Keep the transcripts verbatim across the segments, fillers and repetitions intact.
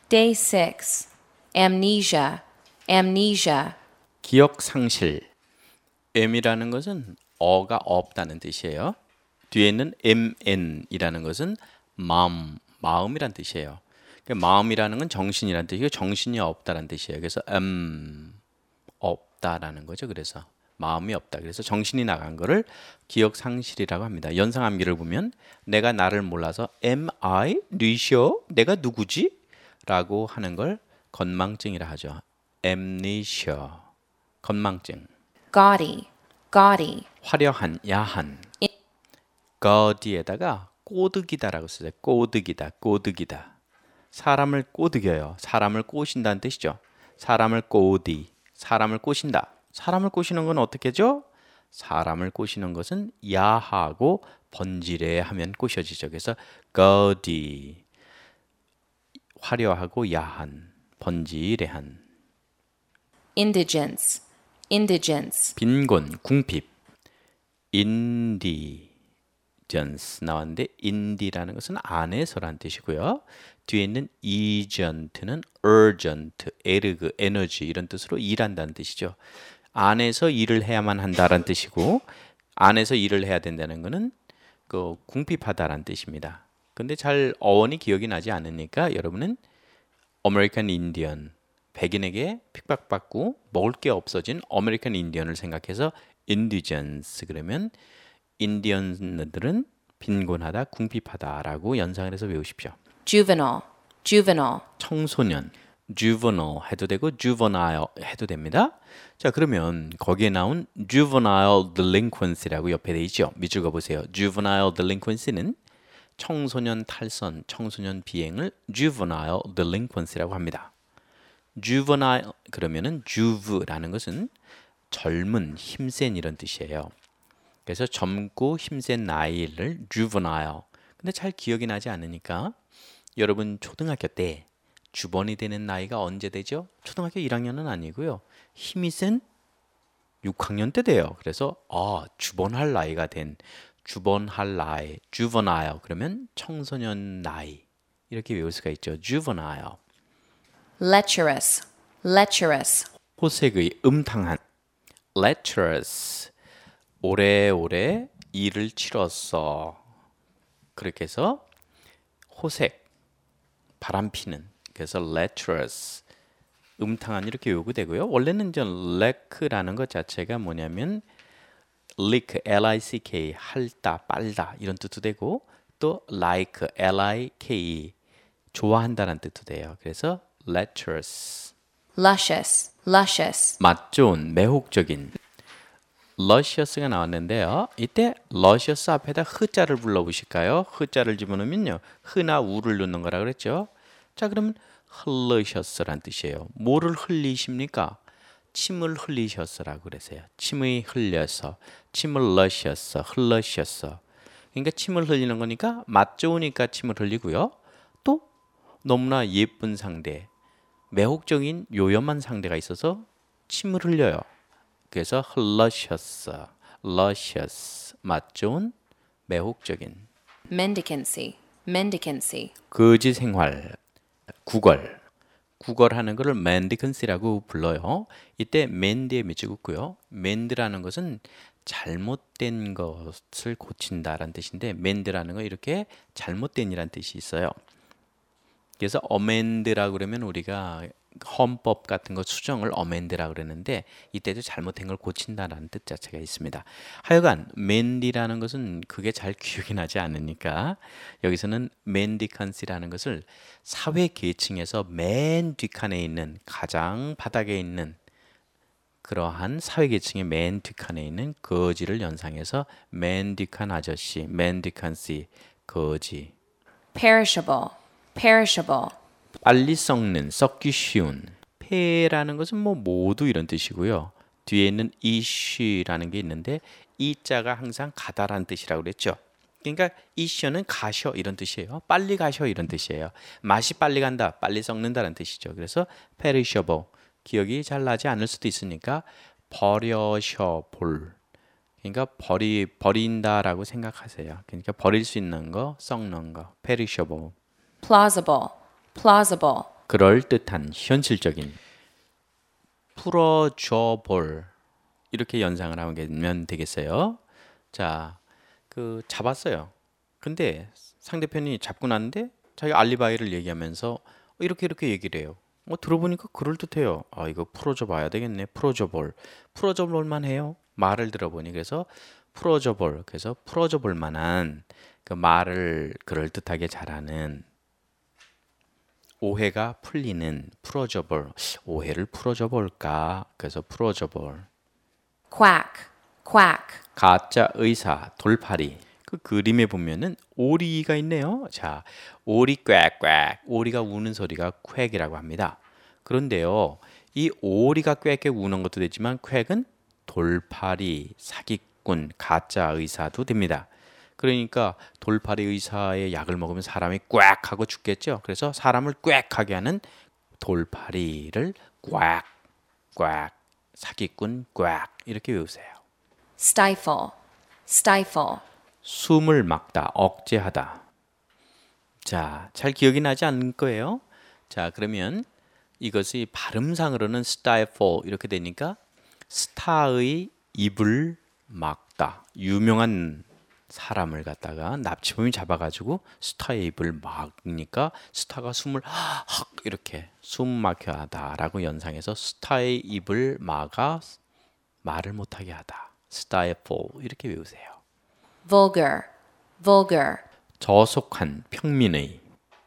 Day six. Amnesia. Amnesia. 기억 상실. M이라는 것은 어가 없다는 뜻이에요. 뒤에 있는 엠엔이라는 것은 마음, 마음이란 뜻이에요. 그러니까 마음이라는 건 정신이란 뜻이고 정신이 없다는 뜻이에요. 그래서 음, 없다라는 거죠. 그래서 마음이 없다. 그래서 정신이 나간 거를 기억 상실이라고 합니다. 연상 암기를 보면 내가 나를 몰라서 am I? 뉘쇼? 내가 누구지? 라고 하는 걸 건망증이라 하죠. amnesia. 건망증. Gaudy. Gaudy. 화려한, 야한. gaudy에다가 꼬드기다라고 쓰죠. 꼬드기다, 꼬드기다. 사람을 꼬드겨요. 사람을 꼬신다는 뜻이죠. 사람을 꼬디, 사람을 꼬신다. 사람을 꼬시는 건 어떻게죠? 사람을 꼬시는 것은 야하고 번지르 하면 꼬셔지죠. 그래서 gaudy, 화려하고 야한, 번지르한. Indigence. Indigence. 빈곤, 궁핍. 인디전스 나왔는데 인디라는 것은 안에서란 뜻이고요. 뒤에 있는 이전트는 urgent, 에르그, 에너지 이런 뜻으로 일한다는 뜻이죠. 안에서 일을 해야만 한다라는 뜻이고 안에서 일을 해야 된다는 것은 그 궁핍하다라는 뜻입니다. 근데 잘 어원이 기억이 나지 않으니까 여러분은 아메리칸 인디언, 백인에게 핍박받고 먹을 게 없어진 아메리칸 인디언을 생각해서 인디전스 그러면 인디언들은 빈곤하다, 궁핍하다라고 연상을 해서 외우십시오. Juvenile. Juvenile. 청소년, juvenile 해도 되고 juvenile 해도 됩니다. 자, 그러면 거기에 나온 juvenile delinquency라고 옆에 돼 있죠. 밑줄 그어보세요. juvenile delinquency는 청소년 탈선, 청소년 비행을 juvenile delinquency라고 합니다. juvenile 그러면은 juve라는 것은 젊은, 힘센 이런 뜻이에요. 그래서 젊고 힘센 나이를 juvenile. 근데 잘 기억이 나지 않으니까 여러분 초등학교 때 주번이 되는 나이가 언제 되죠? 초등학교 일 학년은 아니고요. 힘이 센 육 학년 때 돼요. 그래서 아, 주번할 나이가 된 주번할 나이, juvenile 그러면 청소년 나이 이렇게 외울 수가 있죠. juvenile. Lecherous. Lecherous. 호색의, 음탕한. lecherous. 오래오래 일을 치렀어. 그렇게 해서 호색, 바람피는. 그래서 lecherous. 음탕한 이렇게 요구되고요. 원래는 저 lack라는 것 자체가 뭐냐면 lick, L-I-C-K, 할다, 빨다 이런 뜻도 되고 또 like, L-I-K, 좋아한다는 뜻도 돼요. 그래서 lecherous. Luscious. Luscious. 맛 좋은, 매혹적인. luscious가 나왔는데요. 이때 luscious 앞에다 흐자를 불러보실까요? 흐자를 집어넣으면요. 흐나 우를 넣는 거라 그랬죠. 자, 그러면 흘리셨어란 뜻이에요. 뭐를 흘리십니까? 침을 흘리셨어라고 그랬어요. 침이 흘려서, 침을 luscious, 흘러셨어. 그러니까 침을 흘리는 거니까 맛 좋으니까 침을 흘리고요. 또 너무나 예쁜 상대, 매혹적인 요염한 상대가 있어서 침을 흘려요. 그래서 흘러셨어, luscious, 맛 좋은, 매혹적인. Mendicancy. Mendicancy. 거지 생활, 구걸. 구걸하는 것을 mendicancy라고 불러요. 이때 men드에 밑줄 긋고요. mend라는 것은 잘못된 것을 고친다라는 뜻인데 mend라는 건 이렇게 잘못된이라는 뜻이 있어요. 그래서 amend라고 그러면 우리가 헌법 같은 거 수정을 amend라고 그러는데 이때도 잘못된 걸 고친다라는 뜻 자체가 있습니다. 하여간 mendi라는 것은 그게 잘 기억이 나지 않으니까 여기서는 mendicancy라는 것을 사회 계층에서 맨 뒷칸에 있는 가장 바닥에 있는 그러한 사회 계층의 맨 뒷칸에 있는 거지를 연상해서 맨 뒷칸 아저씨, mendicancy, 거지. Perishable. Perishable. 빨리 썩는, 썩기 쉬운. 폐라는 것은 뭐 모두 이런 뜻이고요. 뒤에 있는 issue라는 게 있는데 이 자가 항상 가다라는 뜻이라고 그랬죠. 그러니까 issue는 가셔 이런 뜻이에요. 빨리 가셔 이런 뜻이에요. 맛이 빨리 간다, 빨리 썩는다는 뜻이죠. 그래서 perishable, 기억이 잘 나지 않을 수도 있으니까 버려셔 볼. 그러니까 버리, 버린다라고 생각하세요. 그러니까 버릴 수 있는 거, 썩는 거, perishable. Plausible. Plausible. 그럴듯한 현실적인 풀어줘 볼 이렇게 연상을 하면 되겠어요. 자, 그 잡았어요. 근데 상대편이 잡고 났는데 자기 알리바이를 얘기하면서 이렇게 이렇게 얘기를 해요. 어, 들어보니까 그럴듯해요. 아, 이거 풀어줘 봐야 되겠네. 풀어줘 볼. 풀어줘 볼만 해요. 말을 들어보니 그래서 풀어줘 볼. 그래서 풀어줘 볼 만한 그 말을 그럴듯하게 잘하는 오해가 풀리는 풀어줘 볼. 오해를 풀어줘 볼까? 그래서 풀어줘 볼. quack, quack, 가짜 의사 돌팔이. 그 그림에 보면은 오리가 있네요. 자, 오리 꽥꽥. 오리가 우는 소리가 퀘이라고 합니다. 그런데요, 이 오리가 꽥꽥 우는 것도 되지만 퀘은 돌팔이, 사기꾼, 가짜 의사도 됩니다. 그러니까 돌팔이 의사의 약을 먹으면 사람이 꽥 하고 죽겠죠. 그래서 사람을 꽥 하게 하는 돌팔이를 꽥, 꽥, 사기꾼 꽥 이렇게 외우세요. stifle, stifle, 숨을 막다, 억제하다. 자, 잘 기억이 나지 않을 거예요. 자, 그러면 이것이 발음상으로는 stifle 이렇게 되니까 스타의 입을 막다. 유명한 사람을 갖다가 납치범이 잡아가지고 스타의 입을 막으니까 스타가 숨을 헉 이렇게 숨 막혀 하다라고 연상해서 스타의 입을 막아 말을 못하게 하다. stifle 이렇게 외우세요. vulgar, vulgar, 저속한 평민의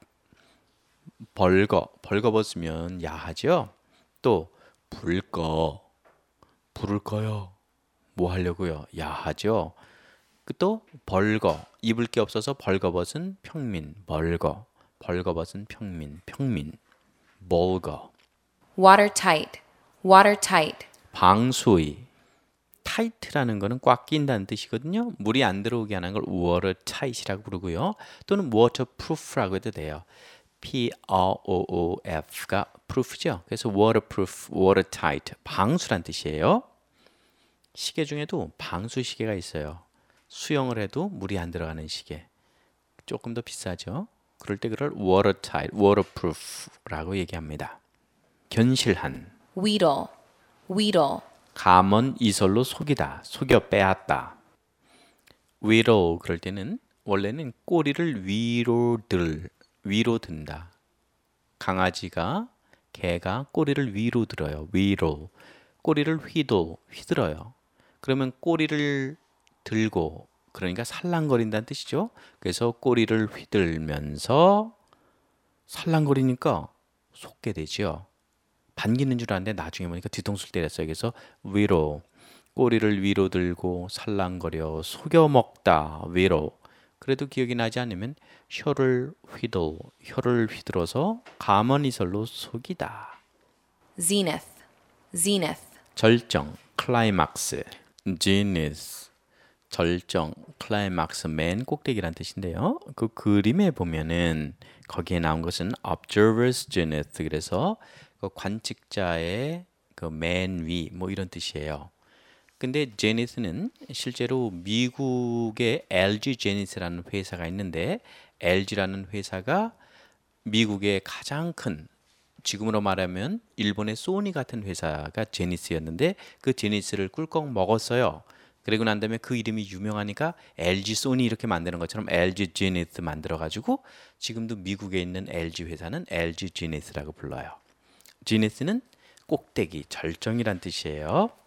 벌거 벌거벗으면 야하죠. 또 불꺼 불을 꺼요. 뭐 하려고요? 야하죠. 또 벌거 입을 게 없어서 벌거벗은 평민 벌거 벌거벗은 평민 평민 벌거 watertight, watertight, 방수의 타이트라는 거는 꽉 낀다는 뜻이거든요. 물이 안 들어오게 하는 걸 watertight이라고 부르고요. 또는 waterproof라고 해도 돼요. P R O O F가 proof죠. 그래서 waterproof, watertight, 방수란 뜻이에요. 시계 중에도 방수 시계가 있어요. 수영을 해도 물이 안 들어가는 시계. 조금 더 비싸죠. 그럴 때 그걸 watertight, waterproof라고 얘기합니다. 견실한, wheedle, wheedle, 감언 이설로 속이다, 속여 빼앗다. 위로 그럴 때는 원래는 꼬리를 위로 들, 위로 든다. 강아지가, 개가 꼬리를 위로 들어요. 위로. 꼬리를 휘도, 휘들어요. 그러면 꼬리를 들고, 그러니까 살랑거린다는 뜻이죠. 그래서 꼬리를 휘들면서 살랑거리니까 속게 되죠. 반기는 줄 알았는데 나중에 보니까 뒤통수를 때렸어요. 그래서 위로, 꼬리를 위로 들고 살랑거려 속여 먹다. 위로. 그래도 기억이 나지 않으면 혀를 휘들, 혀를 휘들어서 감언이설로 속이다. zenith, zenith, 절정, 클라이막스, zenith, 절정, 클라이막스, 맨 꼭대기란 뜻인데요. 그 그림에 보면은 거기에 나온 것은 observer's zenith, 그래서 그 관측자의 그 맨 위, 뭐 이런 뜻이에요. 근데 제니스는 실제로 미국의 엘지 제니스라는 회사가 있는데 엘지라는 회사가 미국의 가장 큰, 지금으로 말하면 일본의 소니 같은 회사가 제니스였는데 그 제니스를 꿀꺽 먹었어요. 그리고 난 다음에 그 이름이 유명하니까 엘지 소니 이렇게 만드는 것처럼 엘지 제니스 만들어가지고 지금도 미국에 있는 엘지 회사는 엘지 제니스라고 불러요. 제니스는 꼭대기, 절정이란 뜻이에요.